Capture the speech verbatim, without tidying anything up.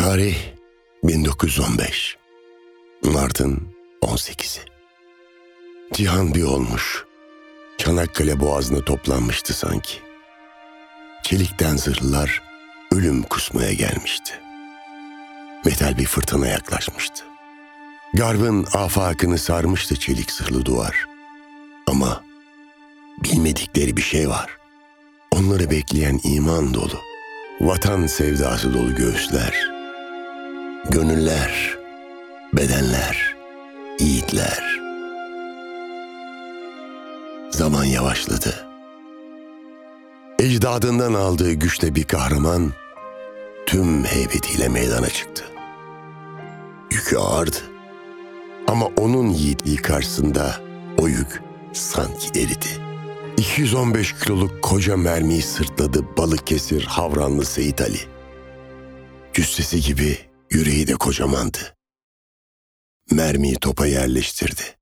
Tarih bin dokuz yüz on beş. Mart'ın on sekizi. Cihan bir olmuş. Çanakkale boğazına toplanmıştı sanki. Çelikten zırhlılar ölüm kusmaya gelmişti. Metal bir fırtına yaklaşmıştı. Garbın afakını sarmıştı çelik zırhlı duvar. Ama bilmedikleri bir şey var. Onları bekleyen iman dolu, vatan sevdası dolu göğüsler, gönüller, bedenler, yiğitler. Zaman yavaşladı. Ecdadından aldığı güçle bir kahraman tüm heybetiyle meydana çıktı. Yükü ağırdı. Ama onun yiğitliği karşısında o yük sanki eridi. iki yüz on beş kiloluk koca mermiyi sırtladı Balıkesir Havranlı Seyit Ali. Cüssesi gibi yüreği de kocamandı. Mermiyi topa yerleştirdi.